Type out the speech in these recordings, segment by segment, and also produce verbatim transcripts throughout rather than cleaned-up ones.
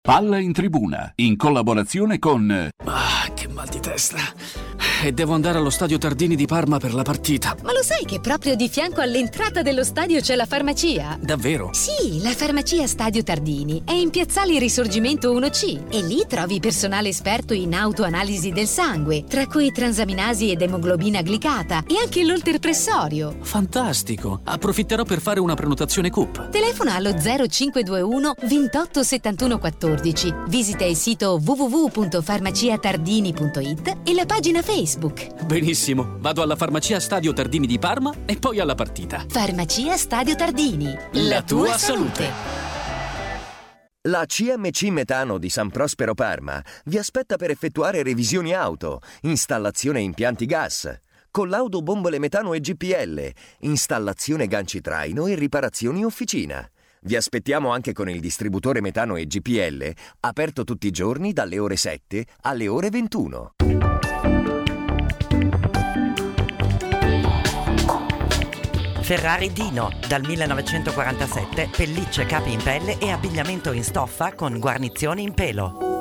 Palla in tribuna, in collaborazione con... Ah, che mal di testa. E devo andare allo stadio Tardini di Parma per la partita. Ma lo sai che proprio di fianco all'entrata dello stadio c'è la farmacia? Davvero? Sì, la farmacia Stadio Tardini è in Piazzale Risorgimento uno C e lì trovi personale esperto in autoanalisi del sangue, tra cui transaminasi ed emoglobina glicata e anche l'olterpressorio. Fantastico! Approfitterò per fare una prenotazione C U P. Telefona allo zero cinque due uno ventotto settantuno quattordici, visita il sito w w w punto farmaciatardini punto it e la pagina Facebook. Benissimo, vado alla farmacia Stadio Tardini di Parma e poi alla partita. Farmacia Stadio Tardini, la tua salute. La C M C Metano di San Prospero Parma vi aspetta per effettuare revisioni auto, installazione impianti gas, collaudo bombole metano e G P L, installazione ganci traino e riparazioni officina. Vi aspettiamo anche con il distributore metano e G P L, aperto tutti i giorni dalle ore sette alle ore ventuno. Ferrari Dino, dal millenovecentoquarantasette, pellicce, capi in pelle e abbigliamento in stoffa con guarnizioni in pelo.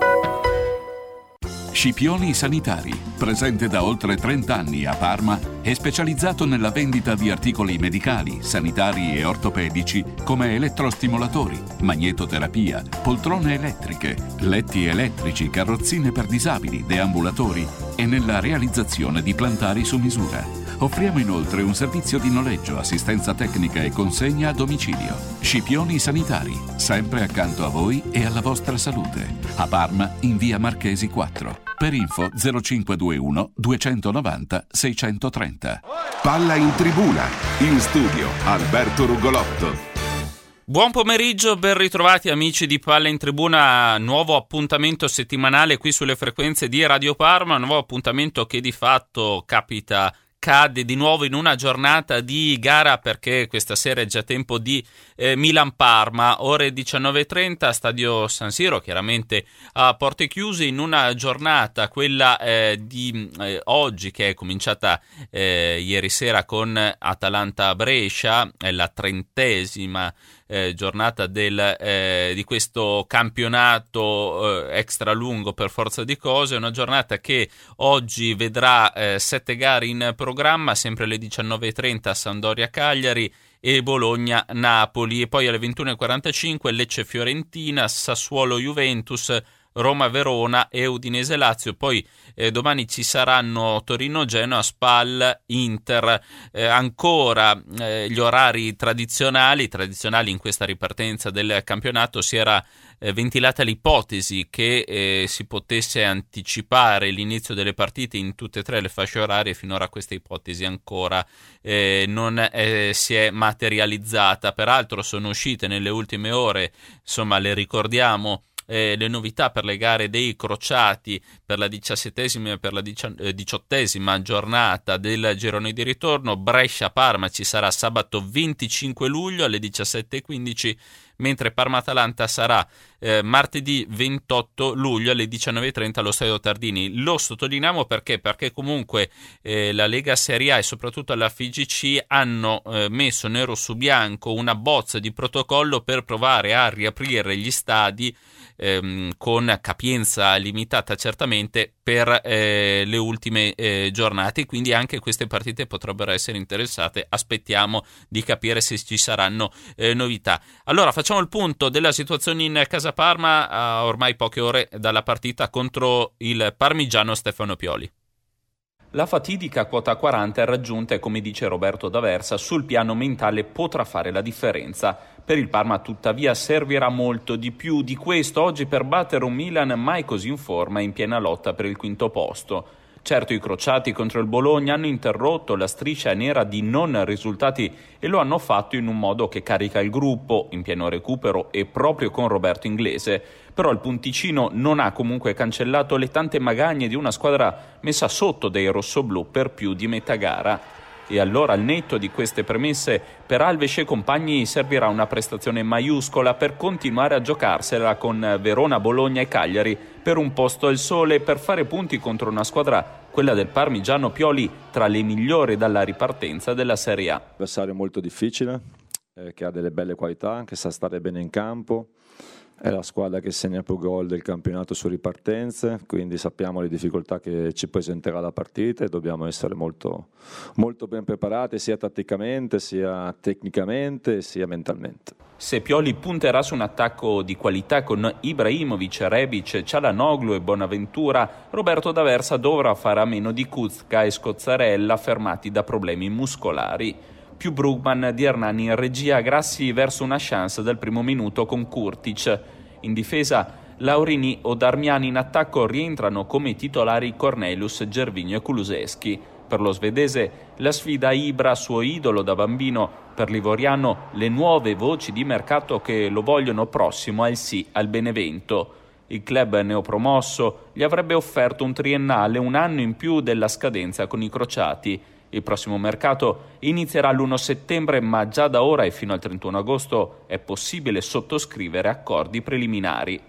Scipioni Sanitari, presente da oltre trenta anni a Parma, è specializzato nella vendita di articoli medicali, sanitari e ortopedici come elettrostimolatori, magnetoterapia, poltrone elettriche, letti elettrici, carrozzine per disabili, deambulatori e nella realizzazione di plantari su misura. Offriamo inoltre un servizio di noleggio, assistenza tecnica e consegna a domicilio. Scipioni Sanitari, sempre accanto a voi e alla vostra salute. A Parma, in via Marchesi quattro. Per info zero cinque due uno duecentonovanta seicentotrenta. Palla in tribuna, in studio Alberto Rugolotto. Buon pomeriggio, ben ritrovati amici di Palla in Tribuna, nuovo appuntamento settimanale qui sulle frequenze di Radio Parma, nuovo appuntamento che di fatto capita cade di nuovo in una giornata di gara perché questa sera è già tempo di eh, Milan-Parma, ore diciannove e trenta, stadio San Siro chiaramente a porte chiuse, in una giornata, quella eh, di eh, oggi, che è cominciata eh, ieri sera con Atalanta-Brescia, è la trentesima Eh, giornata del, eh, di questo campionato eh, extra lungo per forza di cose, una giornata che oggi vedrà eh, sette gare in programma, sempre alle diciannove e trenta Sampdoria-Cagliari e Bologna-Napoli, e poi alle ventuno e quarantacinque Lecce-Fiorentina, Sassuolo-Juventus, Roma-Verona e Udinese-Lazio. Poi eh, domani ci saranno Torino-Genoa, Spal-Inter. Eh, ancora eh, gli orari tradizionali tradizionali in questa ripartenza del campionato. Si era eh, ventilata l'ipotesi che eh, si potesse anticipare l'inizio delle partite in tutte e tre le fasce orarie. Finora questa ipotesi ancora eh, non eh, si è materializzata. Peraltro sono uscite nelle ultime ore, insomma le ricordiamo, Eh, le novità per le gare dei crociati per la diciassettesima e per la diciottesima giornata del girone di ritorno. Brescia-Parma ci sarà sabato venticinque luglio alle diciassette e quindici, mentre Parma-Atalanta sarà eh, martedì ventotto luglio alle diciannove e trenta allo Stadio Tardini. Lo sottolineiamo perché perché comunque eh, la Lega Serie A e soprattutto la F I G C hanno eh, messo nero su bianco una bozza di protocollo per provare a riaprire gli stadi ehm, con capienza limitata certamente per eh, le ultime eh, giornate, quindi anche queste partite potrebbero essere interessate. Aspettiamo di capire se ci saranno eh, novità. Allora facciamo il punto della situazione in casa Parma a ormai poche ore dalla partita contro il parmigiano Stefano Pioli. La fatidica quota quaranta è raggiunta e, come dice Roberto D'Aversa, sul piano mentale potrà fare la differenza. Per il Parma tuttavia servirà molto di più di questo oggi per battere un Milan mai così in forma e in piena lotta per il quinto posto. Certo, i crociati contro il Bologna hanno interrotto la striscia nera di non risultati e lo hanno fatto in un modo che carica il gruppo, in pieno recupero e proprio con Roberto Inglese. Però il punticino non ha comunque cancellato le tante magagne di una squadra messa sotto dai rossoblù per più di metà gara. E allora, al netto di queste premesse, per Alves e compagni servirà una prestazione maiuscola per continuare a giocarsela con Verona, Bologna e Cagliari per un posto al sole e per fare punti contro una squadra, quella del parmigiano Pioli, tra le migliori dalla ripartenza della Serie A. Avversario molto difficile, eh, che ha delle belle qualità, che sa stare bene in campo, è la squadra che segna più gol del campionato su ripartenze, quindi sappiamo le difficoltà che ci presenterà la partita e dobbiamo essere molto, molto ben preparati sia tatticamente, sia tecnicamente, sia mentalmente. Se Pioli punterà su un attacco di qualità con Ibrahimovic, Rebic, Çalhanoğlu e Bonaventura, Roberto D'Aversa dovrà fare a meno di Kuzka e Scozzarella fermati da problemi muscolari. Più Brugman di Hernani in regia, Grassi verso una chance dal primo minuto con Kurtic. In difesa Laurini o Darmian, in attacco rientrano come titolari Cornelius, Gervinho e Kulusevski. Per lo svedese la sfida Ibra, suo idolo da bambino, per l'ivoriano le nuove voci di mercato che lo vogliono prossimo al sì al Benevento. Il club neopromosso gli avrebbe offerto un triennale, un anno in più della scadenza con i crociati. Il prossimo mercato inizierà l'primo settembre, ma già da ora e fino al trentuno agosto è possibile sottoscrivere accordi preliminari.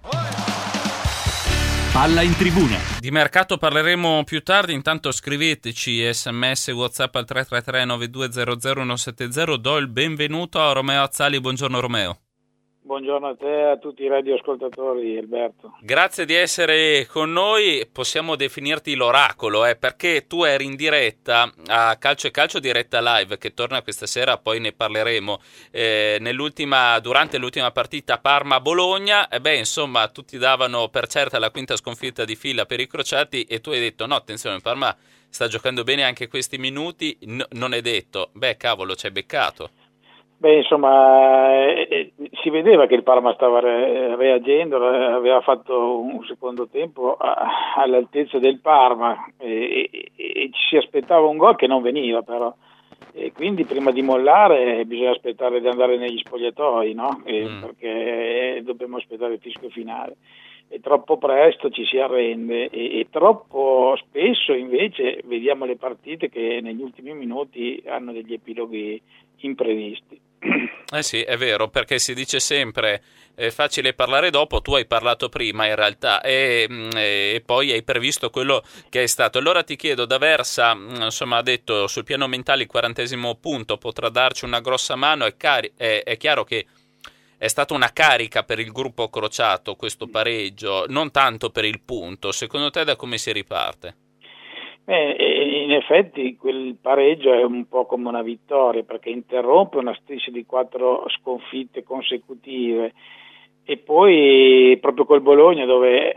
Palla in tribuna. Di mercato parleremo più tardi, intanto scriveteci sms WhatsApp al tre tre tre nove due zero zero uno sette zero. Do il benvenuto a Romeo Azzali. Buongiorno Romeo. Buongiorno a te e a tutti i radioascoltatori, Alberto. Grazie di essere con noi. Possiamo definirti l'oracolo, eh, perché tu eri in diretta a Calcio e Calcio diretta live, che torna questa sera, poi ne parleremo, eh, nell'ultima, durante l'ultima partita Parma-Bologna. E beh, insomma, tutti davano per certa la quinta sconfitta di fila per i crociati e tu hai detto no, attenzione, Parma sta giocando bene anche questi minuti, no, non è detto. Beh, cavolo, ci hai beccato. Beh, insomma, eh, si vedeva che il Parma stava re- reagendo, aveva fatto un secondo tempo a- all'altezza del Parma e, e, e ci si aspettava un gol che non veniva però. E quindi prima di mollare bisogna aspettare di andare negli spogliatoi, no? E mm. Perché dobbiamo aspettare il fischio finale. E troppo presto ci si arrende e, e troppo spesso invece vediamo le partite che negli ultimi minuti hanno degli epiloghi imprevisti. Eh sì, è vero, perché si dice sempre è facile parlare dopo, tu hai parlato prima in realtà e, e poi hai previsto quello che è stato. Allora ti chiedo, D'Aversa insomma ha detto sul piano mentale il quarantesimo punto potrà darci una grossa mano, è, cari- è, è chiaro che è stata una carica per il gruppo crociato questo pareggio, non tanto per il punto. Secondo te da come si riparte? Eh, in effetti quel pareggio è un po' come una vittoria perché interrompe una striscia di quattro sconfitte consecutive e poi proprio col Bologna dove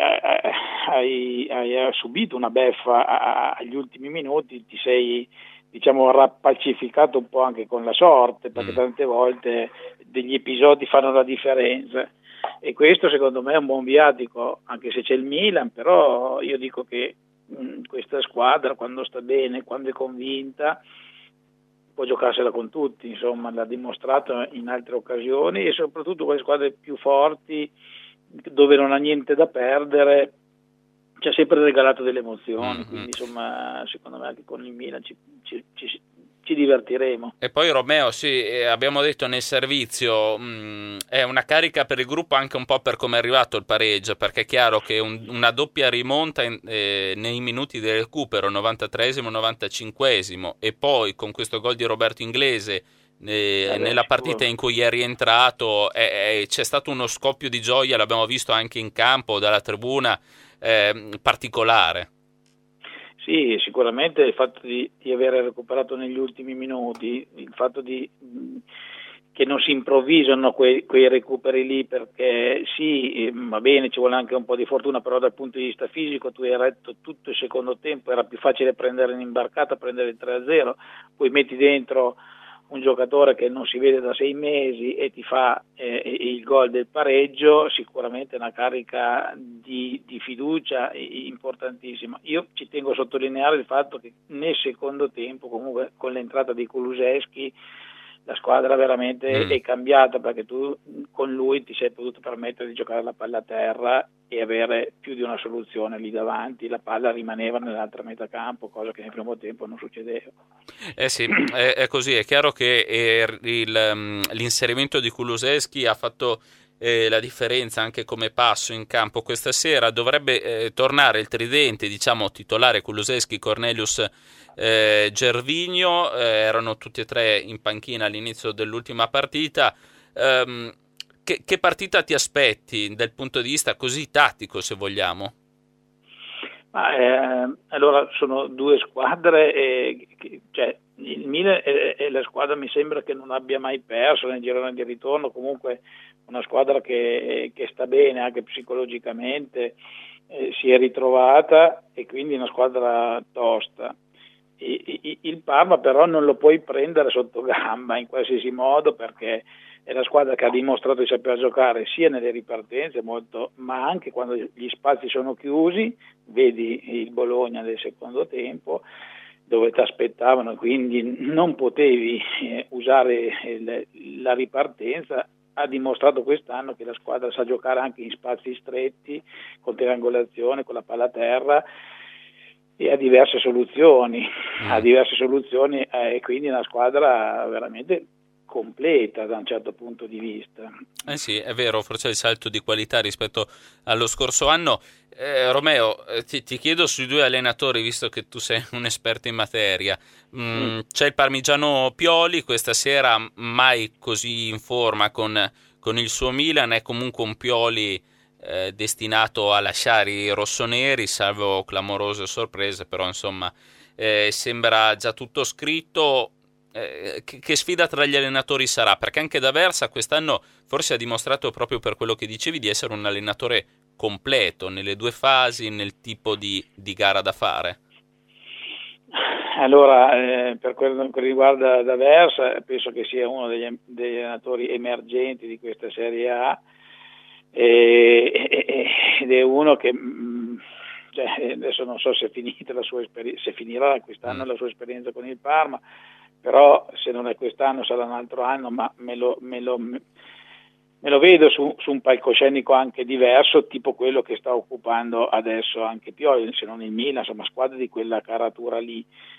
hai, hai subito una beffa agli ultimi minuti ti sei diciamo rappacificato un po' anche con la sorte perché mm. tante volte degli episodi fanno la differenza e questo secondo me è un buon viatico anche se c'è il Milan, però io dico che questa squadra quando sta bene, quando è convinta può giocarsela con tutti, insomma l'ha dimostrato in altre occasioni e soprattutto quelle squadre più forti dove non ha niente da perdere ci ha sempre regalato delle emozioni, mm-hmm. quindi insomma secondo me anche con il Milan ci, ci, ci, ci divertiremo. E poi Romeo, sì, abbiamo detto nel servizio mh, è una carica per il gruppo anche un po' per come è arrivato il pareggio, perché è chiaro che un, una doppia rimonta in, eh, nei minuti del recupero, novantatreesimo, novantacinquesimo e poi con questo gol di Roberto Inglese eh, eh, nella partita in cui è rientrato eh, eh, c'è stato uno scoppio di gioia, l'abbiamo visto anche in campo dalla tribuna, eh, particolare. Sì, sicuramente il fatto di, di aver recuperato negli ultimi minuti, il fatto di che non si improvvisano quei, quei recuperi lì perché sì, va bene, ci vuole anche un po' di fortuna, però dal punto di vista fisico tu hai retto tutto il secondo tempo, era più facile prendere in imbarcata, prendere il tre a zero, poi metti dentro un giocatore che non si vede da sei mesi e ti fa eh, il gol del pareggio, sicuramente è una carica di, di fiducia importantissima. Io ci tengo a sottolineare il fatto che nel secondo tempo, comunque con l'entrata di Kulusevski, la squadra veramente mm. è cambiata perché tu con lui ti sei potuto permettere di giocare la palla a terra e avere più di una soluzione lì davanti, la palla rimaneva nell'altra metà campo, cosa che nel primo tempo non succedeva. Eh sì, è, è così, è chiaro che il, il, l'inserimento di Kulusevski ha fatto eh, la differenza anche come passo in campo questa sera. Dovrebbe eh, tornare il tridente, diciamo titolare, Kulusevski, Cornelius, eh, Gervinho, eh, erano tutti e tre in panchina all'inizio dell'ultima partita. Um, che, che partita ti aspetti dal punto di vista così tattico, se vogliamo? Ma, eh, allora sono due squadre, eh, che, cioè il Milan è, è la squadra, mi sembra, che non abbia mai perso nel girone di ritorno, comunque una squadra che, che sta bene anche psicologicamente, eh, si è ritrovata e quindi una squadra tosta. E, e, il Parma però non lo puoi prendere sotto gamba in qualsiasi modo, perché è la squadra che ha dimostrato di saper giocare sia nelle ripartenze molto, ma anche quando gli spazi sono chiusi. Vedi il Bologna del secondo tempo, dove ti aspettavano, quindi non potevi eh, usare il, la ripartenza. Ha dimostrato quest'anno che la squadra sa giocare anche in spazi stretti, con triangolazione, con la palla a terra, e ha diverse soluzioni, mm. ha diverse soluzioni eh, e quindi è una squadra veramente completa da un certo punto di vista. Eh sì, è vero, forse il salto di qualità rispetto allo scorso anno. Eh, Romeo, eh, ti, ti chiedo sui due allenatori, visto che tu sei un esperto in materia. Mm, mm. C'è il parmigiano Pioli, questa sera mai così in forma con, con il suo Milan, è comunque un Pioli eh, destinato a lasciare i rossoneri, salvo clamorose sorprese, però insomma eh, sembra già tutto scritto. Eh, che, che sfida tra gli allenatori sarà? Perché anche D'Aversa quest'anno forse ha dimostrato, proprio per quello che dicevi, di essere un allenatore completo nelle due fasi, nel tipo di, di gara da fare. Allora, eh, per quello che riguarda D'Aversa, penso che sia uno degli, degli allenatori emergenti di questa Serie A, e, e, ed è uno che mh, cioè, adesso non so se è finita la sua esperienza, se finirà quest'anno mm. la sua esperienza con il Parma, però se non è quest'anno sarà un altro anno, ma me lo, me lo, me lo vedo su, su un palcoscenico anche diverso, tipo quello che sta occupando adesso anche Pioli, se non il Milan, insomma squadre di quella caratura lì.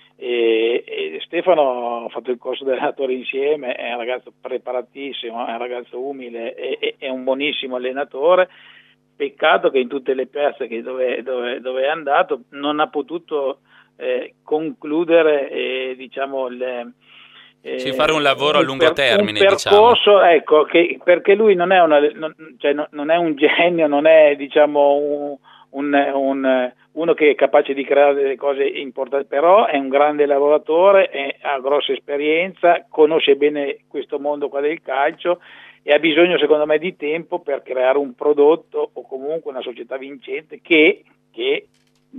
E, e Stefano ha fatto il corso di allenatore insieme, è un ragazzo preparatissimo, è un ragazzo umile, è, è un buonissimo allenatore. Peccato che in tutte le piazze che dove, dove, dove è andato non ha potuto Eh, concludere eh, diciamo il, eh, sì, fare un lavoro a lungo per, termine, un percorso, diciamo. Ecco, che, perché lui non è, una, non, cioè, no, non è un genio, non è diciamo un, un, un, uno che è capace di creare delle cose importanti, però è un grande lavoratore, è, ha grossa esperienza, conosce bene questo mondo qua del calcio e ha bisogno, secondo me, di tempo per creare un prodotto o comunque una società vincente che, che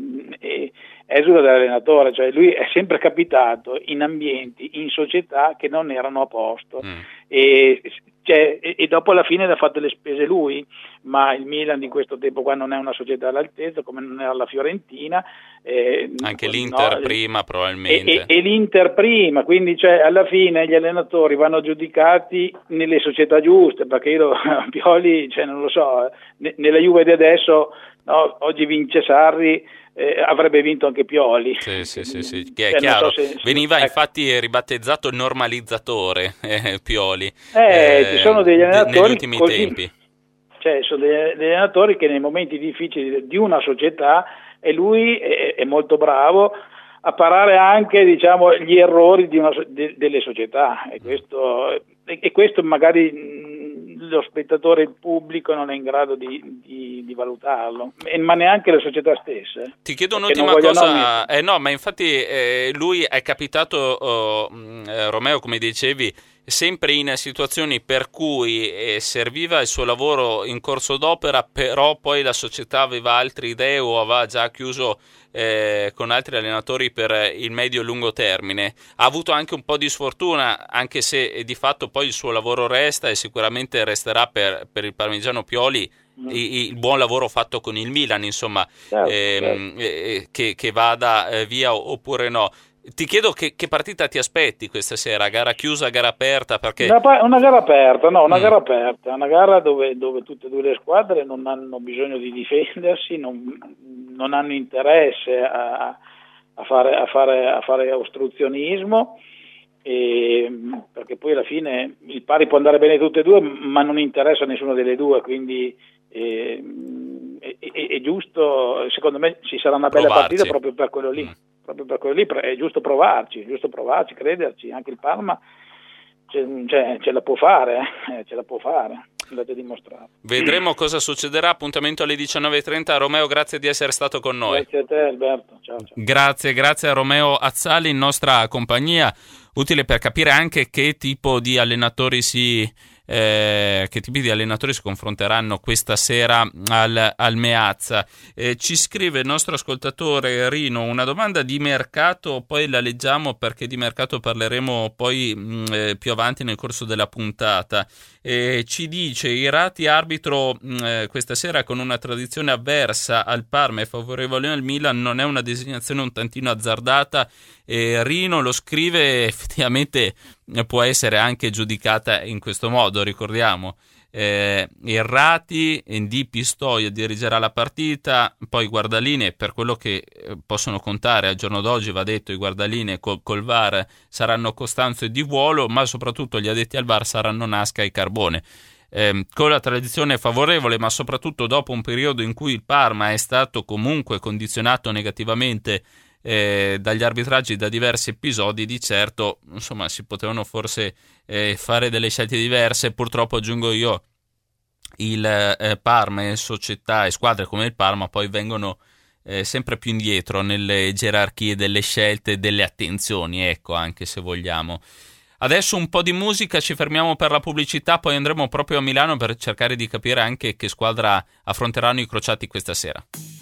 mh, esula dall'allenatore, cioè lui è sempre capitato in ambienti, in società che non erano a posto mm. e, cioè, e, e dopo alla fine ha fatto le spese lui, ma il Milan di questo tempo qua non è una società all'altezza, come non era la Fiorentina, eh, anche l'Inter no, prima probabilmente e, e, e l'Inter prima, quindi cioè, alla fine gli allenatori vanno giudicati nelle società giuste, perché io Pioli, cioè, non lo so, ne, nella Juve di adesso no, oggi vince Sarri, Eh, avrebbe vinto anche Pioli. Sì, sì, sì, sì. Che è cioè, chiaro. So se, Veniva ecco. infatti ribattezzato normalizzatore eh, Pioli eh, eh, ci sono degli allenatori negli ultimi così, tempi. Cioè, sono degli, degli allenatori che nei momenti difficili di una società, e lui è, è molto bravo a parare anche diciamo gli errori di una, de, delle società, e questo, e, e questo magari mh, lo spettatore, il pubblico non è in grado di, di, di valutarlo, e, ma neanche le società stesse. Ti chiedo un'ultima cosa, eh, no, ma infatti eh, lui è capitato, oh, eh, Romeo, come dicevi, sempre in situazioni per cui eh, serviva il suo lavoro in corso d'opera, però poi la società aveva altre idee o aveva già chiuso eh, con altri allenatori per il medio e lungo termine. Ha avuto anche un po' di sfortuna, anche se eh, di fatto poi il suo lavoro resta e sicuramente resterà per, per il parmigiano Pioli mm. il, il buon lavoro fatto con il Milan, insomma, certo, ehm, certo. Eh, che, che vada eh, via oppure no. Ti chiedo che, che partita ti aspetti questa sera, gara chiusa, gara aperta? Perché... Una, una gara aperta, no, una mm. gara aperta, una gara dove, dove tutte e due le squadre non hanno bisogno di difendersi, non, non hanno interesse a, a, fare, a, fare, a fare ostruzionismo, e, perché poi alla fine il pari può andare bene tutte e due, ma non interessa a nessuna delle due, quindi eh, è, è, è giusto, secondo me ci sarà una bella Provarci. partita proprio per quello lì. Mm. Proprio per quello lì è giusto provarci, è giusto provarci, crederci, anche il Parma ce, ce, ce la può fare, eh, ce la può fare. andate a dimostrare. Vedremo cosa succederà. Appuntamento alle diciannove e trenta. Romeo, grazie di essere stato con noi. Grazie a te, Alberto. Ciao, ciao. Grazie, grazie a Romeo Azzali in nostra compagnia, utile per capire anche che tipo di allenatori si eh, che tipi di allenatori si confronteranno questa sera al, al Meazza. Eh, ci scrive il nostro ascoltatore Rino una domanda di mercato, poi la leggiamo perché di mercato parleremo poi mh, eh, più avanti nel corso della puntata. Eh, ci dice: Irati arbitro mh, eh, questa sera con una tradizione avversa al Parma e favorevole al Milan, non è una designazione un tantino azzardata? Eh, Rino lo scrive, effettivamente eh, può essere anche giudicata in questo modo, ricordiamo. Eh, Irrati, Di Pistoia dirigerà la partita, poi guardalinee, per quello che eh, possono contare al giorno d'oggi, va detto, i guardalinee col, col V A R saranno Costanzo e Di Vuolo, ma soprattutto gli addetti al V A R saranno Nasca e Carbone. Eh, con la tradizione favorevole, ma soprattutto dopo un periodo in cui il Parma è stato comunque condizionato negativamente Eh, dagli arbitraggi da diversi episodi, di certo insomma si potevano forse eh, fare delle scelte diverse. Purtroppo, aggiungo io, il eh, Parma e società e squadre come il Parma poi vengono eh, sempre più indietro nelle gerarchie delle scelte e delle attenzioni, ecco, anche se vogliamo. Adesso un po' di musica, ci fermiamo per la pubblicità, poi andremo proprio a Milano per cercare di capire anche che squadra affronteranno i crociati questa sera.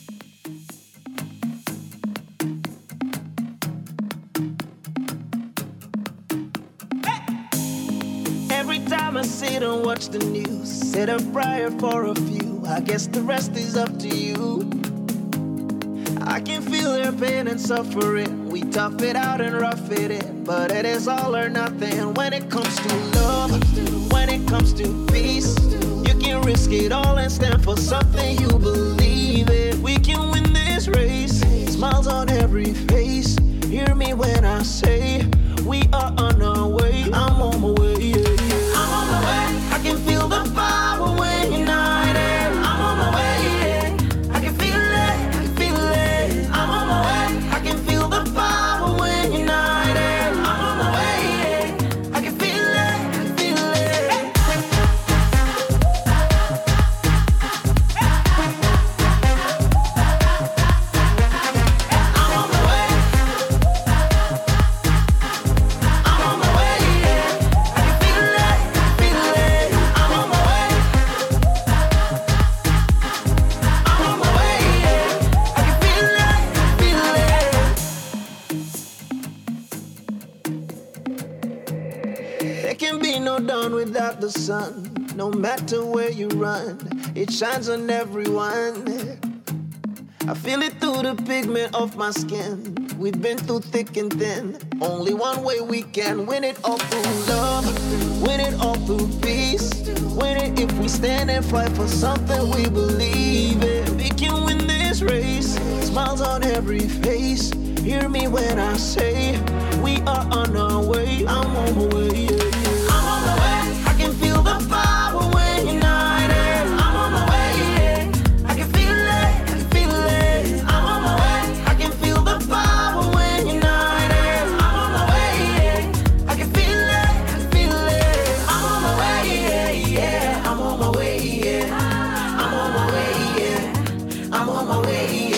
I sit and watch the news, said a prayer for a few, I guess the rest is up to you. I can feel their pain and suffering, we tough it out and rough it in, but it is all or nothing when it comes to love, when it comes to peace. You can risk it all and stand for something you believe in. We can win this race, smiles on every face. Hear me when I say we are on our way, I'm on my way, yeah, yeah. I can feel the power when you're united. I'm on my way, yeah. I can feel it, I can feel it. I'm on my way. I can feel the power when you're united. I'm on my way, yeah. I can feel it, I can feel it. I'm on my way. I'm on my way, yeah. I can feel it, I can feel it. I'm on my way. I'm on my way, yeah. I can feel it, feel it. There can be no dawn without the sun. No matter where you run, it shines on everyone. I feel it through the pigment of my skin. We've been through thick and thin. Only one way we can win it all through love, win it all through peace. Win it if we stand and fight for something we believe in. We can win this race, smiles on every face. Hear me when I say we are on our way. I'm on my way, yeah, yeah. I'm on my way. I can feel the power when you're united. I'm on my way, yeah. I can feel it, I can feel it. I'm on my way. I can feel the power when you're united. I'm on my way, yeah. I can feel it, I can feel it. I'm on my way, yeah, yeah. I'm on my way, yeah. I'm on my way, yeah. I'm on my way, yeah.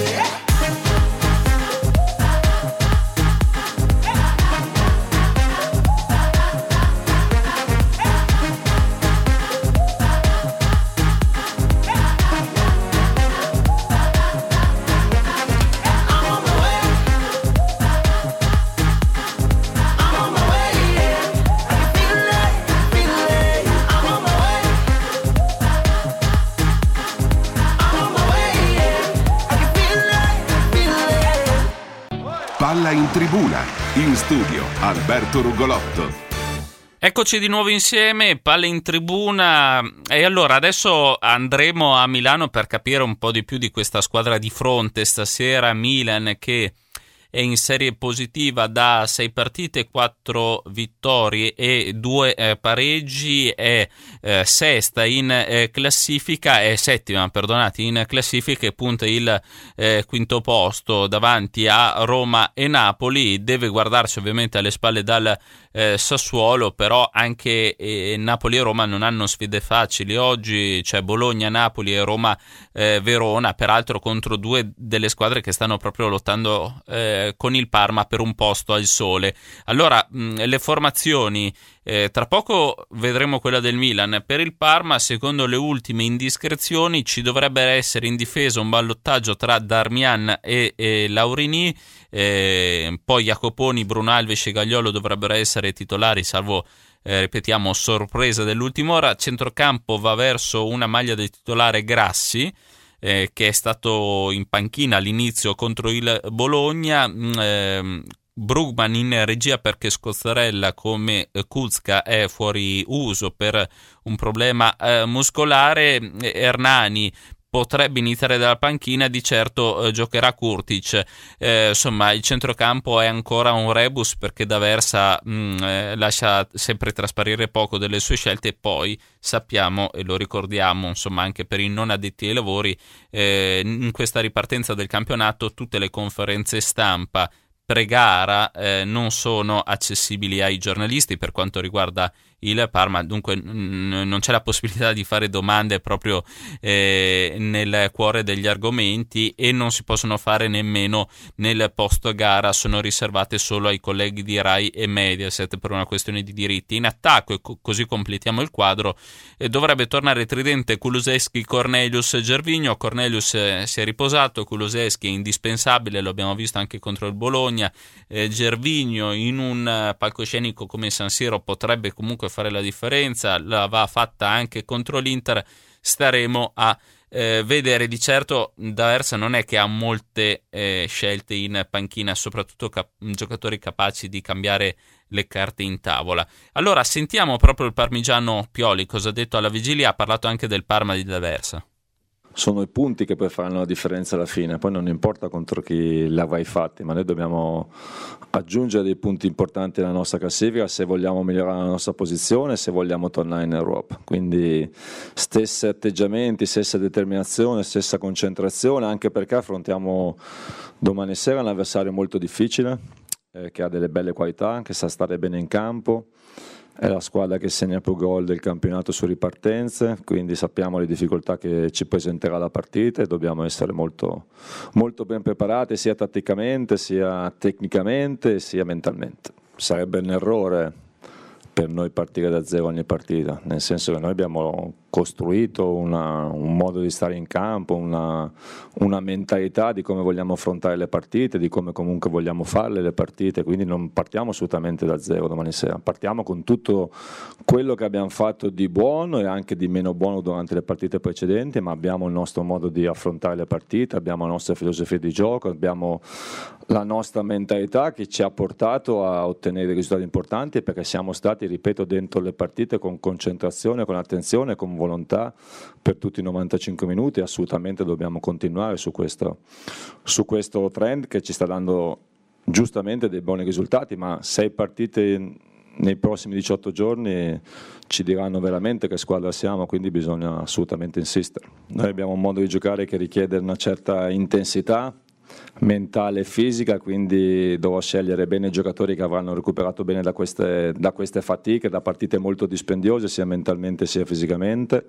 Palla in tribuna, in studio Alberto Rugolotto. Eccoci di nuovo insieme, Palle in tribuna. E allora adesso andremo a Milano per capire un po' di più di questa squadra di fronte stasera. Milan che è in serie positiva da sei partite, quattro vittorie e due eh, pareggi, è eh, sesta in eh, classifica, è settima, perdonati, in classifica e punta il eh, quinto posto davanti a Roma e Napoli. Deve guardarsi ovviamente alle spalle dal eh, Sassuolo, però anche eh, Napoli e Roma non hanno sfide facili. Oggi c'è Bologna, Napoli e Roma eh, Verona, peraltro contro due delle squadre che stanno proprio lottando eh, con il Parma per un posto al sole. Allora, mh, le formazioni, eh, tra poco vedremo quella del Milan. Per il Parma, secondo le ultime indiscrezioni, ci dovrebbe essere in difesa un ballottaggio tra Darmian e, e Laurini, eh, poi Jacoponi, Bruno Alves e Gagliolo dovrebbero essere titolari, salvo Eh, ripetiamo, sorpresa dell'ultima ora. Centrocampo va verso una maglia del titolare Grassi, eh, che è stato in panchina all'inizio contro il Bologna. eh, Brugman in regia perché Scozzarella, come Kuzka, è fuori uso per un problema eh, muscolare. Hernani potrebbe iniziare dalla panchina, di certo eh, giocherà Kurtic. Eh, insomma, il centrocampo è ancora un rebus perché D'Aversa mh, eh, lascia sempre trasparire poco delle sue scelte, e poi sappiamo, e lo ricordiamo insomma anche per i non addetti ai lavori, eh, in questa ripartenza del campionato tutte le conferenze stampa pre-gara eh, non sono accessibili ai giornalisti per quanto riguarda il Parma, dunque n- non c'è la possibilità di fare domande proprio eh, nel cuore degli argomenti, e non si possono fare nemmeno nel post gara, sono riservate solo ai colleghi di Rai e Mediaset per una questione di diritti. In attacco, e co- così completiamo il quadro, eh, dovrebbe tornare tridente Kulusevski, Cornelius, Gervinho. Cornelius eh, si è riposato, Kulusevski è indispensabile, lo abbiamo visto anche contro il Bologna. eh, Gervinho in un uh, palcoscenico come San Siro potrebbe comunque fare la differenza, l'aveva fatta anche contro l'Inter. Staremo a eh, vedere. Di certo D'Aversa non è che ha molte eh, scelte in panchina, soprattutto cap- giocatori capaci di cambiare le carte in tavola. Allora sentiamo proprio il parmigiano Pioli cosa ha detto alla vigilia. Ha parlato anche del Parma di D'Aversa. Sono i punti che poi faranno la differenza alla fine, poi non importa contro chi l'avrai fatti, ma noi dobbiamo aggiungere dei punti importanti alla nostra classifica se vogliamo migliorare la nostra posizione, se vogliamo tornare in Europa. Quindi stessi atteggiamenti, stessa determinazione, stessa concentrazione, anche perché affrontiamo domani sera un avversario molto difficile, eh, che ha delle belle qualità, che sa stare bene in campo. È la squadra che segna più gol del campionato su ripartenze, quindi sappiamo le difficoltà che ci presenterà la partita e dobbiamo essere molto, molto ben preparati sia tatticamente, sia tecnicamente, sia mentalmente. Sarebbe un errore per noi partire da zero ogni partita, nel senso che noi abbiamo costruito una, un modo di stare in campo, una, una mentalità di come vogliamo affrontare le partite, di come comunque vogliamo farle le partite, quindi non partiamo assolutamente da zero domani sera, partiamo con tutto quello che abbiamo fatto di buono e anche di meno buono durante le partite precedenti, ma abbiamo il nostro modo di affrontare le partite, abbiamo la nostra filosofia di gioco, abbiamo la nostra mentalità che ci ha portato a ottenere risultati importanti, perché siamo stati, ripeto, dentro le partite con concentrazione, con attenzione, con volontà per tutti i novantacinque minuti. Assolutamente dobbiamo continuare su questo, su questo trend che ci sta dando giustamente dei buoni risultati, ma sei partite nei prossimi diciotto giorni ci diranno veramente che squadra siamo, quindi bisogna assolutamente insistere. Noi abbiamo un modo di giocare che richiede una certa intensità mentale e fisica, quindi dovrò scegliere bene i giocatori che avranno recuperato bene da queste, da queste fatiche, da partite molto dispendiose sia mentalmente sia fisicamente,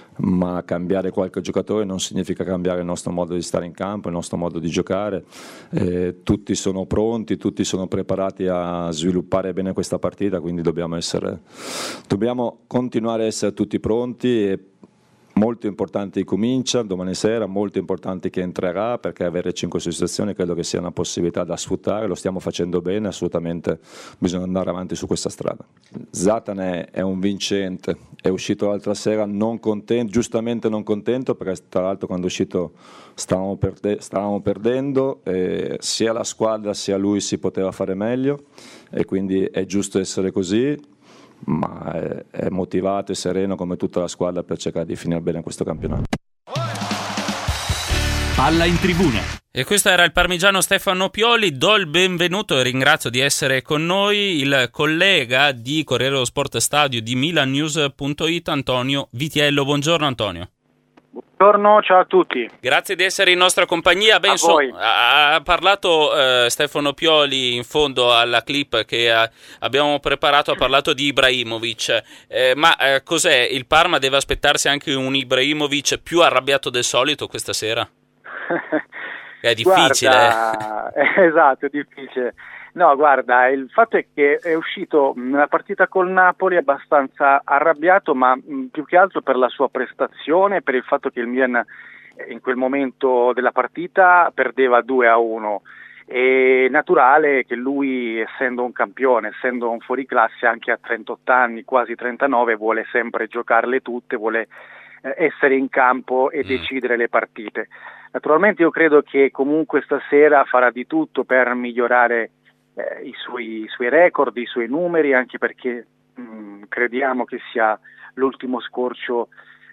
ma cambiare qualche giocatore non significa cambiare il nostro modo di stare in campo, il nostro modo di giocare. Eh, tutti sono pronti, tutti sono preparati a sviluppare bene questa partita, quindi dobbiamo essere, dobbiamo continuare a essere tutti pronti. E molto importante che comincia domani sera, molto importante che entrerà, perché avere cinque sostituzioni credo che sia una possibilità da sfruttare, lo stiamo facendo bene, assolutamente bisogna andare avanti su questa strada. Zlatan è, è un vincente, è uscito l'altra sera non contento, giustamente non contento, perché tra l'altro quando è uscito stavamo, perde, stavamo perdendo, eh, sia la squadra sia lui si poteva fare meglio e quindi è giusto essere così, ma è, è motivato e sereno come tutta la squadra per cercare di finire bene questo campionato. Palla in tribuna. E questo era il parmigiano Stefano Pioli. Do il benvenuto e ringrazio di essere con noi il collega di Corriere dello Sport Stadio di Milan News punto it, Antonio Vitiello. Buongiorno Antonio. Buongiorno, ciao a tutti. Grazie di essere in nostra compagnia. Ben, so, ha, ha parlato eh, Stefano Pioli in fondo alla clip che ha, abbiamo preparato, ha parlato di Ibrahimovic, eh, ma eh, cos'è? Il Parma deve aspettarsi anche un Ibrahimovic più arrabbiato del solito questa sera? È difficile. Guarda, eh, esatto, è difficile. No, guarda, il fatto è che è uscito nella partita col Napoli abbastanza arrabbiato, ma mh, più che altro per la sua prestazione, per il fatto che il Milan eh, in quel momento della partita perdeva due a uno. È naturale che lui, essendo un campione, essendo un fuoriclasse anche a trentotto anni, quasi trentanove, vuole sempre giocarle tutte, vuole eh, essere in campo e mm. decidere le partite. Naturalmente io credo che comunque stasera farà di tutto per migliorare Eh, i, suoi, i suoi record, i suoi numeri, anche perché mh, crediamo che sia l'ultimo scorcio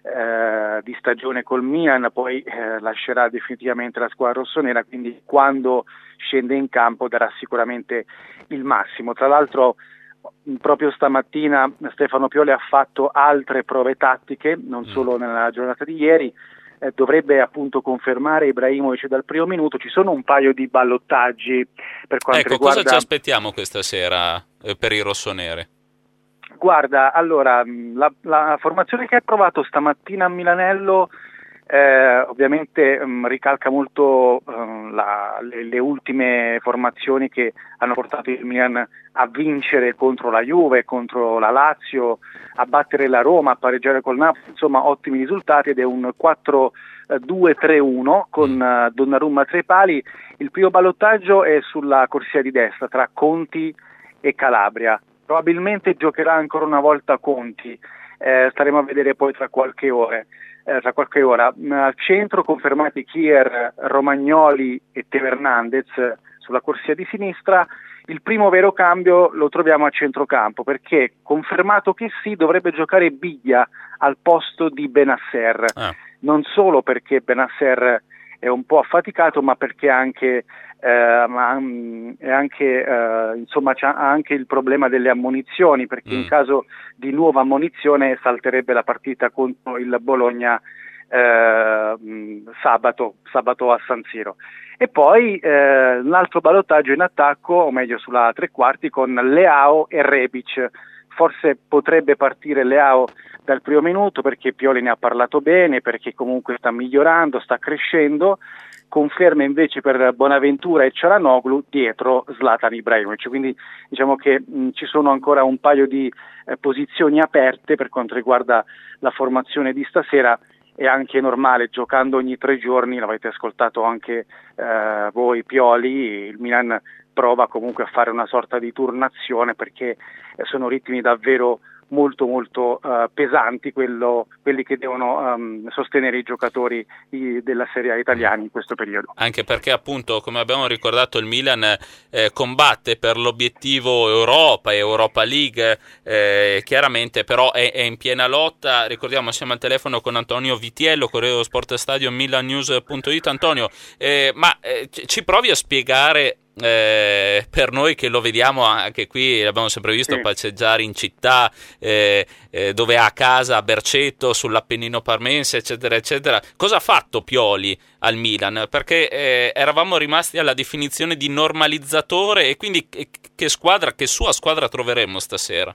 eh, di stagione col Milan, poi eh, lascerà definitivamente la squadra rossonera, quindi quando scende in campo darà sicuramente il massimo. Tra l'altro proprio stamattina Stefano Pioli ha fatto altre prove tattiche, non solo nella giornata di ieri. Eh, dovrebbe appunto confermare Ibrahimovic dal primo minuto. Ci sono un paio di ballottaggi per quanto ecco, riguarda... cosa ci aspettiamo questa sera eh, per i rossoneri? Guarda, allora, la, la formazione che ha provato stamattina a Milanello eh, ovviamente mh, ricalca molto uh, la, le, le ultime formazioni che hanno portato il Milan a vincere contro la Juve, contro la Lazio, a battere la Roma, a pareggiare col Napoli, insomma ottimi risultati, ed è un quattro due tre uno con uh, Donnarumma tra i pali. Il primo ballottaggio è sulla corsia di destra tra Conti e Calabria. Probabilmente giocherà ancora una volta Conti, eh, staremo a vedere poi tra qualche ora. Eh, tra qualche ora. Al centro confermati Kier, Romagnoli e Teo Hernandez sulla corsia di sinistra. Il primo vero cambio lo troviamo a centrocampo, perché confermato che sì, dovrebbe giocare Biglia al posto di Benasser, ah. non solo perché Benasser è un po' affaticato, ma perché anche eh, ma, è anche eh, insomma c'ha anche il problema delle ammonizioni, perché mm. in caso di nuova ammonizione salterebbe la partita contro il Bologna eh, sabato, sabato a San Siro. E poi eh, un altro ballottaggio in attacco, o meglio sulla tre quarti, con Leao e Rebic. Forse potrebbe partire Leao dal primo minuto, perché Pioli ne ha parlato bene, perché comunque sta migliorando, sta crescendo. Conferma invece per Bonaventura e Cialanoglu dietro Zlatan Ibrahimovic, quindi diciamo che mh, ci sono ancora un paio di eh, posizioni aperte per quanto riguarda la formazione di stasera. È anche normale, giocando ogni tre giorni, l'avete ascoltato anche eh, voi Pioli, il Milan prova comunque a fare una sorta di turnazione, perché eh, sono ritmi davvero molto molto uh, pesanti, quello, quelli che devono um, sostenere i giocatori i, della Serie A italiani in questo periodo. Anche perché appunto, come abbiamo ricordato, il Milan eh, combatte per l'obiettivo Europa e Europa League, eh, chiaramente però è, è in piena lotta. Ricordiamo, siamo al telefono con Antonio Vitiello, Corriere dello Sport Stadio, milan news punto it. Antonio, eh, ma eh, ci provi a spiegare, Eh, per noi che lo vediamo anche qui, l'abbiamo sempre visto sì. passeggiare in città, eh, eh, dove ha casa a Berceto, sull'Appennino parmense, eccetera eccetera, cosa ha fatto Pioli al Milan? Perché eh, eravamo rimasti alla definizione di normalizzatore, e quindi che, che squadra, che sua squadra troveremo stasera?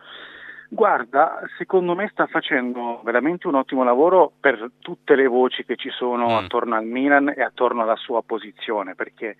Guarda, secondo me sta facendo veramente un ottimo lavoro per tutte le voci che ci sono mm. attorno al Milan e attorno alla sua posizione, perché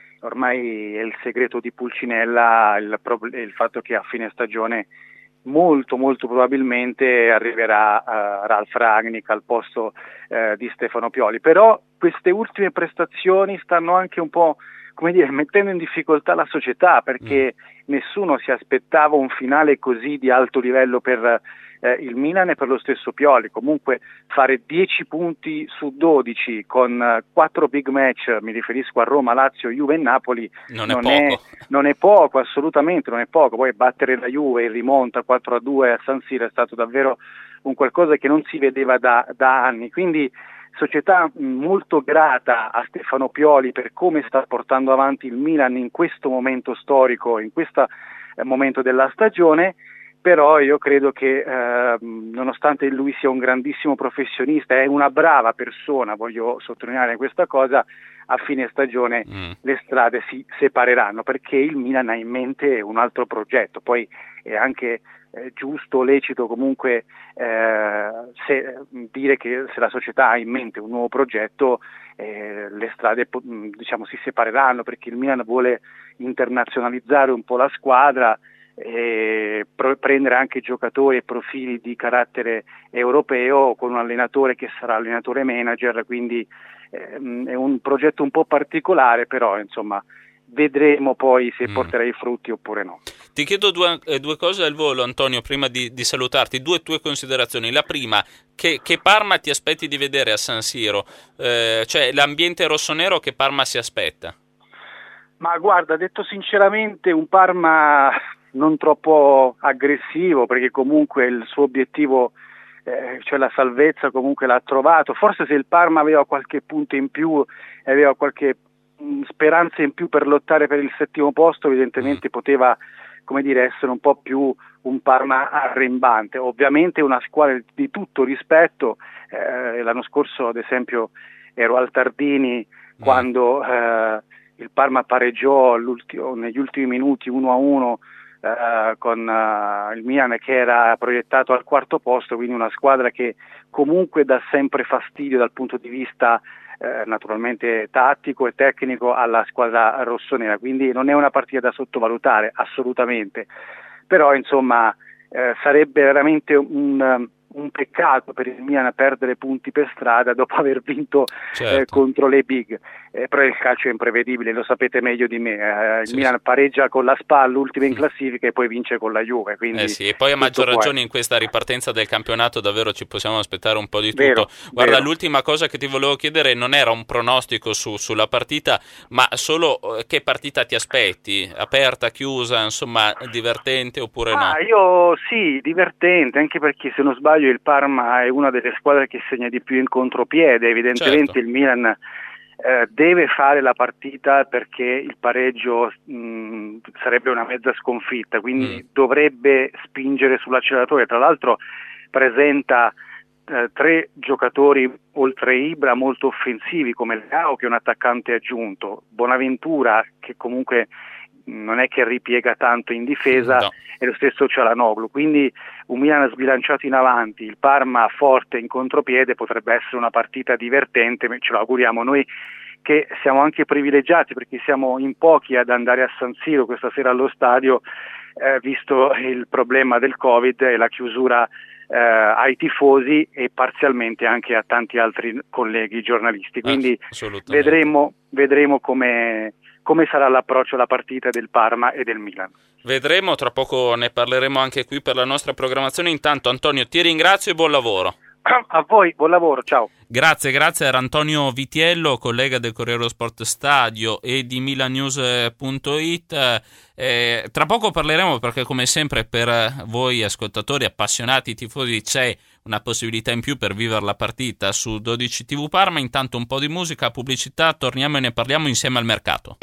ormai è il segreto di Pulcinella il, pro- il fatto che a fine stagione molto molto probabilmente arriverà uh, Ralf Rangnick al posto uh, di Stefano Pioli. Però queste ultime prestazioni stanno anche un po', come dire, mettendo in difficoltà la società, perché mm. nessuno si aspettava un finale così di alto livello per eh, il Milan e per lo stesso Pioli. Comunque fare dieci punti su dodici con uh, quattro big match, mi riferisco a Roma, Lazio, Juve e Napoli, non è non, poco. È, non è poco, assolutamente non è poco. Poi battere la Juve in rimonta quattro a due a San Siro è stato davvero un qualcosa che non si vedeva da, da anni, quindi società molto grata a Stefano Pioli per come sta portando avanti il Milan in questo momento storico, in questo momento della stagione. però io credo che eh, nonostante lui sia un grandissimo professionista, è una brava persona, voglio sottolineare questa cosa, a fine stagione mm. le strade si separeranno, perché il Milan ha in mente un altro progetto. Poi è anche eh, giusto, lecito comunque eh, se, dire che se la società ha in mente un nuovo progetto eh, le strade diciamo si separeranno, perché il Milan vuole internazionalizzare un po' la squadra e pro- prendere anche giocatori e profili di carattere europeo, con un allenatore che sarà allenatore manager, quindi ehm, è un progetto un po' particolare, però insomma vedremo poi se mm. porterà i frutti oppure no. Ti chiedo due, eh, due cose al volo, Antonio, prima di, di salutarti, due tue considerazioni. La prima, che, che Parma ti aspetti di vedere a San Siro? Eh, cioè l'ambiente rossonero, che Parma si aspetta? Ma guarda, detto sinceramente, un Parma non troppo aggressivo, perché comunque il suo obiettivo, eh, cioè la salvezza, comunque l'ha trovato. Forse se il Parma aveva qualche punto in più, aveva qualche mh, speranza in più per lottare per il settimo posto, evidentemente mm. poteva, come dire, essere un po' più un Parma arrembante. Ovviamente una squadra di tutto rispetto, eh, l'anno scorso ad esempio ero al Tardini mm. quando eh, il Parma pareggiò negli ultimi minuti uno a uno Uh, con uh, il Milan, che era proiettato al quarto posto, quindi una squadra che comunque dà sempre fastidio dal punto di vista uh, naturalmente tattico e tecnico alla squadra rossonera, quindi non è una partita da sottovalutare assolutamente, però insomma uh, sarebbe veramente un, un peccato per il Milan perdere punti per strada dopo aver vinto certo. eh, contro le big, eh, però il calcio è imprevedibile, lo sapete meglio di me, eh, il sì, Milan sì. pareggia con la Spal, l'ultima in classifica, e poi vince con la Juve, quindi eh sì, e poi a maggior ragione qua. In questa ripartenza del campionato davvero ci possiamo aspettare un po' di tutto. Vero, Guarda, vero. l'ultima cosa che ti volevo chiedere non era un pronostico su, sulla partita, ma solo eh, che partita ti aspetti? Aperta, chiusa, insomma divertente oppure ah, no? Io sì, divertente, anche perché se non sbaglio il Parma è una delle squadre che segna di più in contropiede, evidentemente certo. il Milan eh, deve fare la partita, perché il pareggio mh, sarebbe una mezza sconfitta, quindi mm. dovrebbe spingere sull'acceleratore. Tra l'altro presenta eh, tre giocatori oltre Ibra molto offensivi, come Leao, che è un attaccante aggiunto, Bonaventura, che comunque non è che ripiega tanto in difesa, no. e lo stesso Çalhanoğlu, quindi un Milan sbilanciato in avanti, il Parma forte in contropiede, potrebbe essere una partita divertente, ce lo auguriamo noi, che siamo anche privilegiati perché siamo in pochi ad andare a San Siro questa sera allo stadio, eh, visto il problema del Covid e la chiusura eh, ai tifosi e parzialmente anche a tanti altri colleghi giornalisti, quindi vedremo, vedremo come come sarà l'approccio alla partita del Parma e del Milan. Vedremo, tra poco ne parleremo anche qui per la nostra programmazione. Intanto Antonio, ti ringrazio e buon lavoro. A voi, buon lavoro, ciao. Grazie, grazie. Era Antonio Vitiello, collega del Corriere dello Sport Stadio e di milanews punto it. Eh, tra poco parleremo, perché come sempre per voi ascoltatori appassionati tifosi c'è una possibilità in più per vivere la partita su dodici tivù Parma. Intanto un po' di musica, pubblicità, torniamo e ne parliamo insieme al mercato.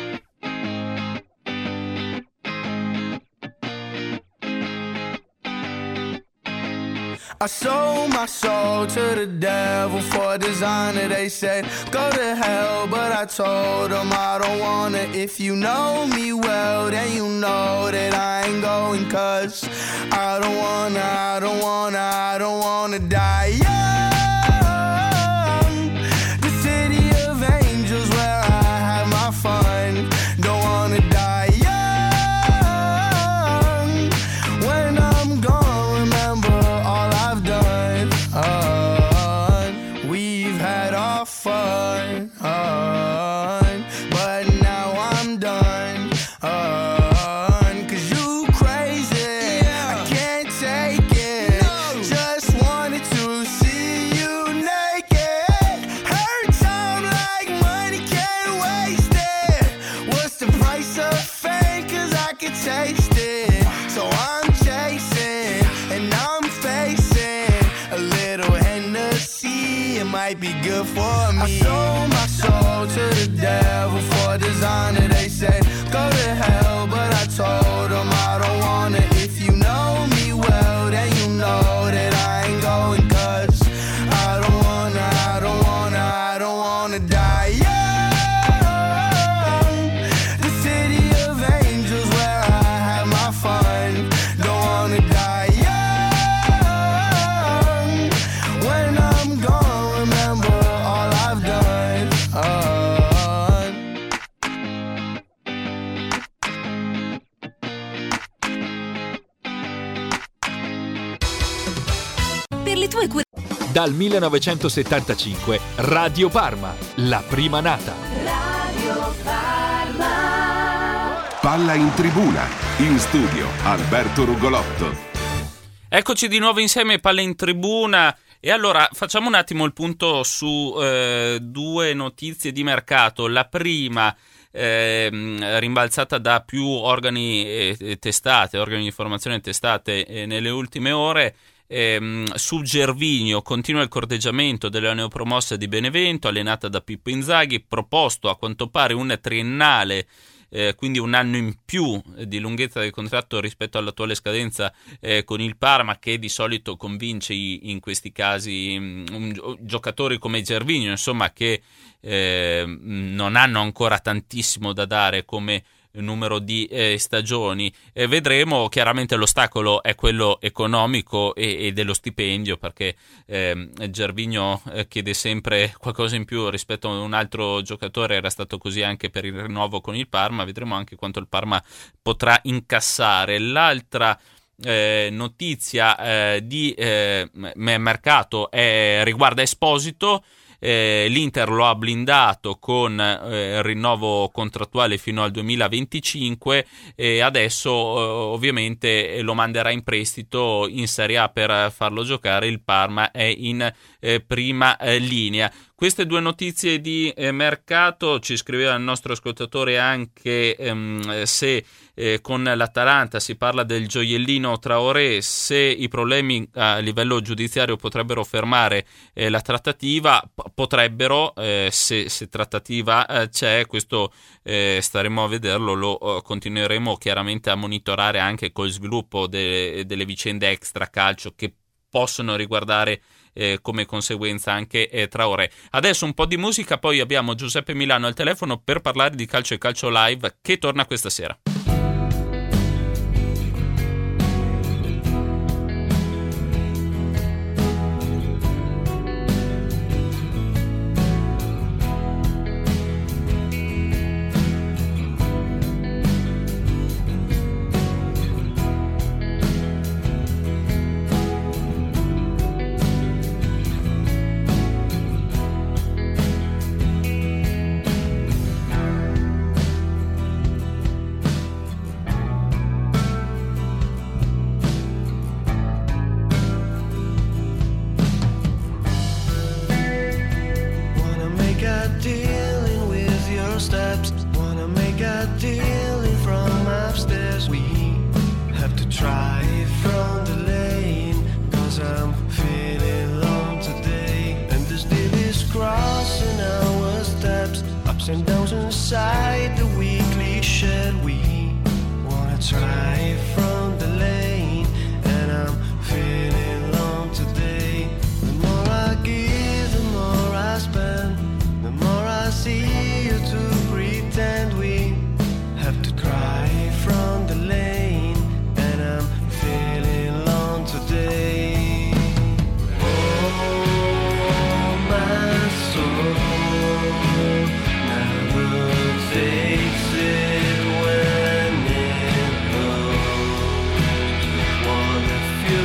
I sold my soul to the devil for a designer. They said go to hell, but I told them I don't wanna. If you know me well, then you know that I ain't going, cause I don't wanna, I don't wanna, I don't wanna die young. The city of angels where I have my fun. Don't wanna die young. When I'm gone, remember all I've done. Uh, we've had our fun, uh, but now I'm done. Uh, cause you crazy, yeah. I can't take it. No. Just wanted to see you naked. Hurt time like money, can't waste it. What's the price of fame? Cause I can taste it. So I'm chasing and I'm facing a little Hennessy. It might be good for me. I sold my soul to the devil for designer. They say go to hell, but I told them I don't wanna. If you know me die young. The city of angels where I have my fun. Don't wanna die young. When I'm gone, remember all I've done. Uh. Per le tue cure. Dal millenovecentosettantacinque Radio Parma, la prima nata. Radio Parma. Palla in tribuna, in studio Alberto Rugolotto. Eccoci di nuovo insieme, Palla in tribuna. E allora facciamo un attimo il punto su eh, due notizie di mercato. La prima, eh, rimbalzata da più organi eh, testate, organi di informazione testate eh, nelle ultime ore. Eh, su Gervinho continua il corteggiamento della neopromossa di Benevento, allenata da Pippo Inzaghi, proposto a quanto pare un triennale, eh, quindi un anno in più di lunghezza del contratto rispetto all'attuale scadenza eh, con il Parma, che di solito convince in questi casi um, giocatori come Gervinho, insomma, che eh, non hanno ancora tantissimo da dare come numero di eh, stagioni. E vedremo. Chiaramente l'ostacolo è quello economico e, e dello stipendio, perché eh, Gervinho eh, chiede sempre qualcosa in più rispetto a un altro giocatore. Era stato così anche per il rinnovo con il Parma. Vedremo anche quanto il Parma potrà incassare. L'altra eh, notizia eh, di eh, mercato è, riguarda Esposito. Eh, L'Inter lo ha blindato con eh, il rinnovo contrattuale fino al duemilaventicinque e adesso eh, ovviamente lo manderà in prestito in Serie A per farlo giocare. Il Parma è in eh, prima eh, linea. Queste due notizie di eh, mercato. Ci scriveva il nostro ascoltatore anche ehm, se eh, con l'Atalanta si parla del gioiellino Traoré, se i problemi a livello giudiziario potrebbero fermare eh, la trattativa. P- potrebbero, eh, se, se trattativa eh, c'è, questo eh, staremo a vederlo, lo eh, continueremo chiaramente a monitorare anche col sviluppo de- delle vicende extracalcio che possono riguardare Eh, come conseguenza anche eh, Traoré. Adesso un po' di musica, poi abbiamo Giuseppe Milano al telefono per parlare di Calcio e Calcio Live, che torna questa sera. And downs inside the weekly shed. We wanna try from the lane, and I'm feeling long today. The more I give, the more I spend, the more I see you to pretend. We have to cry from the lane, and I'm feeling long today. Oh, my soul takes it when it goes. What if you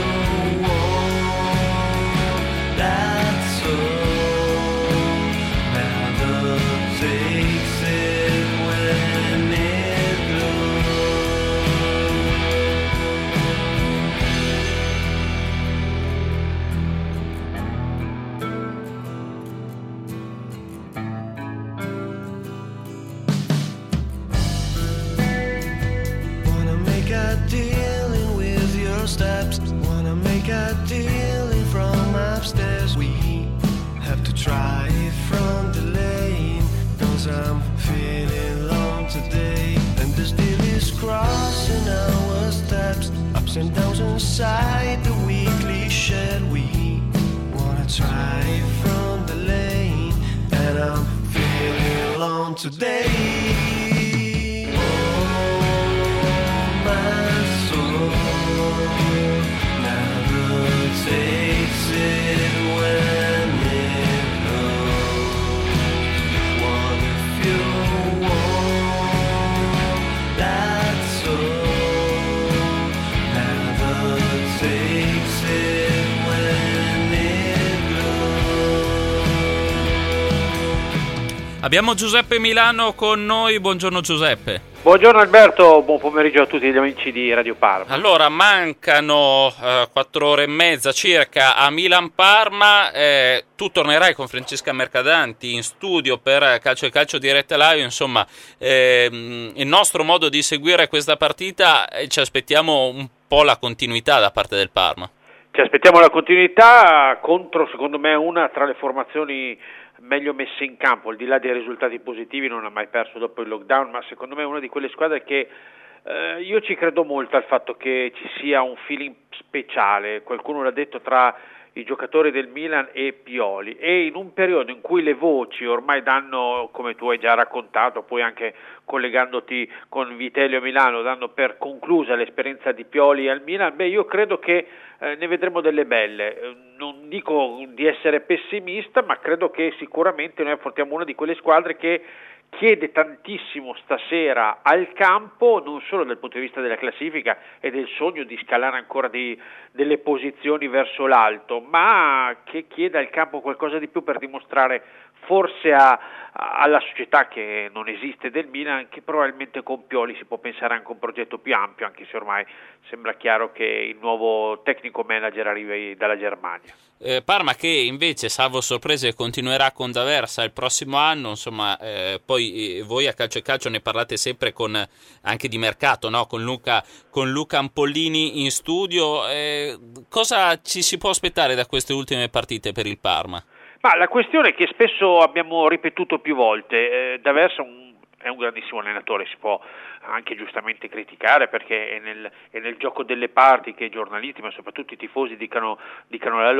want that soul? Never takes it when it dealing with your steps, wanna make a dealing from upstairs. We have to try from the lane, cause I'm feeling long today. And this deal is crossing our steps, ups and downs inside the weekly shed. We wanna try from the lane, and I'm feeling on today. Abbiamo Giuseppe Milano con noi, buongiorno Giuseppe. Buongiorno Alberto, buon pomeriggio a tutti gli amici di Radio Parma. Allora, mancano eh, quattro ore e mezza circa a Milan-Parma, eh, tu tornerai con Francesca Mercadanti in studio per Calcio e Calcio Diretta Live, insomma eh, il nostro modo di seguire questa partita eh, ci aspettiamo un po' la continuità da parte del Parma. Ci aspettiamo la continuità contro, secondo me, una tra le formazioni meglio messe in campo, al di là dei risultati positivi, non ha mai perso dopo il lockdown, ma secondo me è una di quelle squadre che eh, io ci credo molto al fatto che ci sia un feeling speciale, qualcuno l'ha detto, tra i giocatori del Milan e Pioli, e in un periodo in cui le voci ormai danno, come tu hai già raccontato, poi anche collegandoti con Vitelio Milano, danno per conclusa l'esperienza di Pioli al Milan, beh io credo che eh, ne vedremo delle belle. Non dico di essere pessimista, ma credo che sicuramente noi affrontiamo una di quelle squadre che chiede tantissimo stasera al campo, non solo dal punto di vista della classifica e del sogno di scalare ancora dei, delle posizioni verso l'alto, ma che chiede al campo qualcosa di più per dimostrare forse a, a, alla società che non esiste del Milan, che probabilmente con Pioli si può pensare anche a un progetto più ampio, anche se ormai sembra chiaro che il nuovo tecnico manager arrivi dalla Germania. Eh, Parma che invece, salvo sorprese, continuerà con D'Aversa il prossimo anno, insomma eh, poi eh, voi a Calcio e Calcio ne parlate sempre con, anche di mercato, no? con Luca con Luca Ampollini in studio, eh, cosa ci si può aspettare da queste ultime partite per il Parma? Ma la questione è che spesso abbiamo ripetuto più volte, eh, D'Aversa un è un grandissimo allenatore, si può anche giustamente criticare perché è nel, è nel gioco delle parti che i giornalisti, ma soprattutto i tifosi dicano, dicano la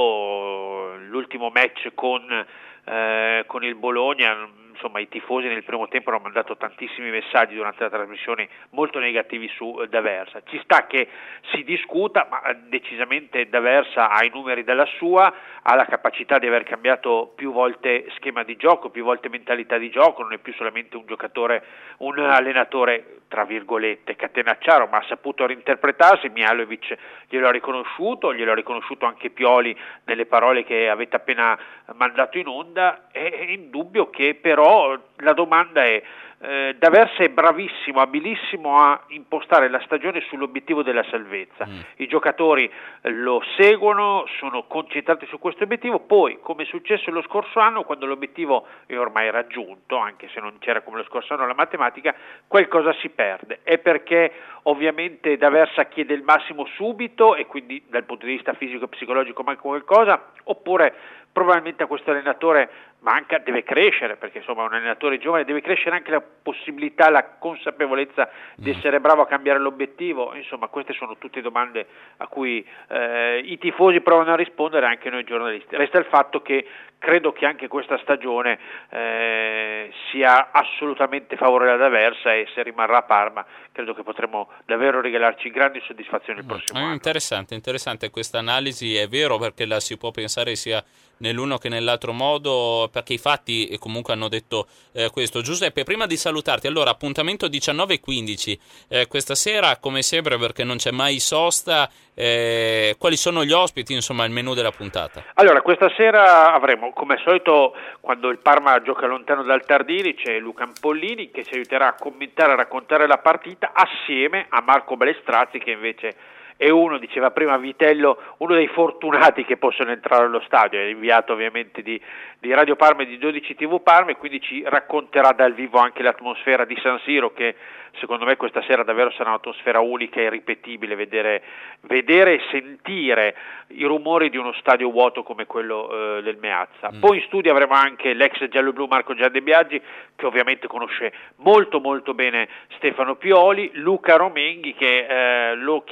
loro. L'ultimo match con, eh, con il Bologna, insomma i tifosi nel primo tempo hanno mandato tantissimi messaggi durante la trasmissione molto negativi su D'Aversa. Ci sta che si discuta, ma decisamente D'Aversa ha i numeri della sua, ha la capacità di aver cambiato più volte schema di gioco, più volte mentalità di gioco, non è più solamente un giocatore, un allenatore tra virgolette catenacciaro, ma ha saputo reinterpretarsi. Mihajlovic glielo ha riconosciuto, glielo ha riconosciuto anche Pioli nelle parole che avete appena mandato in onda. È indubbio che però la domanda è eh, D'Aversa è bravissimo, abilissimo a impostare la stagione sull'obiettivo della salvezza. Mm. I giocatori lo seguono, sono concentrati su questo obiettivo, poi come è successo lo scorso anno, quando l'obiettivo è ormai raggiunto, anche se non c'era come lo scorso anno la matematica, qualcosa si perde. È perché ovviamente D'Aversa chiede il massimo subito e quindi dal punto di vista fisico e psicologico manca qualcosa, oppure probabilmente a questo allenatore manca, deve crescere, perché insomma un allenatore giovane deve crescere anche la possibilità, la consapevolezza di essere bravo a cambiare l'obiettivo. Insomma, queste sono tutte domande a cui eh, i tifosi provano a rispondere, anche noi giornalisti. Resta il fatto che credo che anche questa stagione eh, sia assolutamente favorevole ad D'Aversa, e se rimarrà a Parma credo che potremo davvero regalarci grandi soddisfazioni il prossimo mm, anno. Interessante, interessante questa analisi, è vero, perché la si può pensare sia nell'uno che nell'altro modo, perché i fatti comunque hanno detto eh, questo. Giuseppe, prima di salutarti, allora appuntamento diciannove e quindici eh, questa sera come sempre, perché non c'è mai sosta, eh, quali sono gli ospiti, insomma il menù della puntata? Allora questa sera avremo, come al solito, quando il Parma gioca lontano dal Tardini, c'è Luca Ampollini che ci aiuterà a commentare, a raccontare la partita assieme a Marco Balestrazzi, che invece è uno, diceva prima Vitello, uno dei fortunati che possono entrare allo stadio, è inviato ovviamente di, di Radio Parma e di dodici tivù Parma, e quindi ci racconterà dal vivo anche l'atmosfera di San Siro, che secondo me questa sera davvero sarà un'atmosfera unica e irripetibile, vedere, vedere e sentire i rumori di uno stadio vuoto come quello eh, del Meazza. Mm. Poi in studio avremo anche l'ex gialloblu Marco Gianni Biaggi, che ovviamente conosce molto molto bene Stefano Pioli, Luca Romenghi, che eh, lo chiamiamo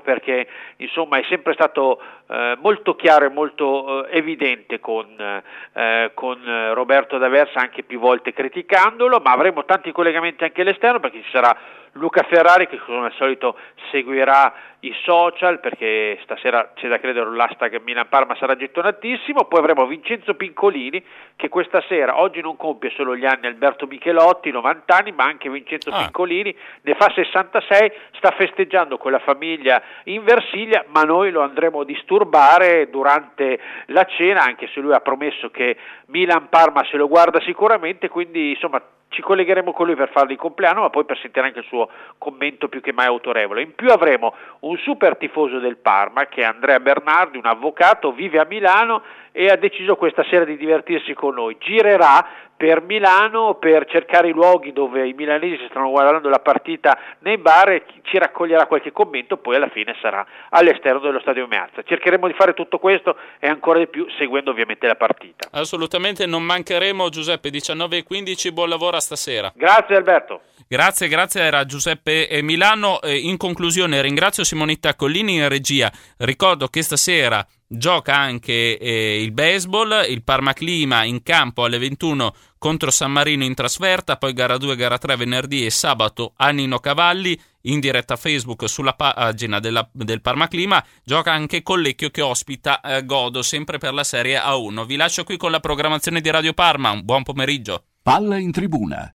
perché insomma è sempre stato eh, molto chiaro e molto eh, evidente con, eh, con Roberto D'Aversa, anche più volte criticandolo, ma avremo tanti collegamenti anche all'esterno, perché ci sarà Luca Ferrari che come al solito seguirà i social, perché stasera c'è da credere l'hashtag Milan-Parma sarà gettonatissimo. Poi avremo Vincenzo Pincolini che questa sera, oggi non compie solo gli anni Alberto Michelotti, novanta anni, ma anche Vincenzo ah. Pincolini ne fa sessantasei, sta festeggiando con la famiglia in Versilia, ma noi lo andremo a disturbare durante la cena, anche se lui ha promesso che Milan-Parma se lo guarda sicuramente, quindi insomma ci collegheremo con lui per fargli il compleanno, ma poi per sentire anche il suo commento più che mai autorevole. In più avremo un super tifoso del Parma, che è Andrea Bernardi, un avvocato, vive a Milano e ha deciso questa sera di divertirsi con noi. Girerà per Milano per cercare i luoghi dove i milanesi stanno guardando la partita nei bar e ci raccoglierà qualche commento, poi alla fine sarà all'esterno dello Stadio Meazza. Cercheremo di fare tutto questo e ancora di più seguendo ovviamente la partita. Assolutamente, non mancheremo. Giuseppe, diciannove e quindici, buon lavoro a stasera. Grazie Alberto. Grazie, grazie, era Giuseppe Milano. In conclusione ringrazio Simonetta Collini in regia. Ricordo che stasera gioca anche eh, il baseball, il Parma Clima in campo alle ventuno contro San Marino in trasferta, poi gara due, gara tre venerdì e sabato a Nino Cavalli, in diretta Facebook sulla pagina della, del Parma Clima. Gioca anche Collecchio che ospita eh, Godo, sempre per la Serie A uno. Vi lascio qui con la programmazione di Radio Parma, un buon pomeriggio. Palla in tribuna,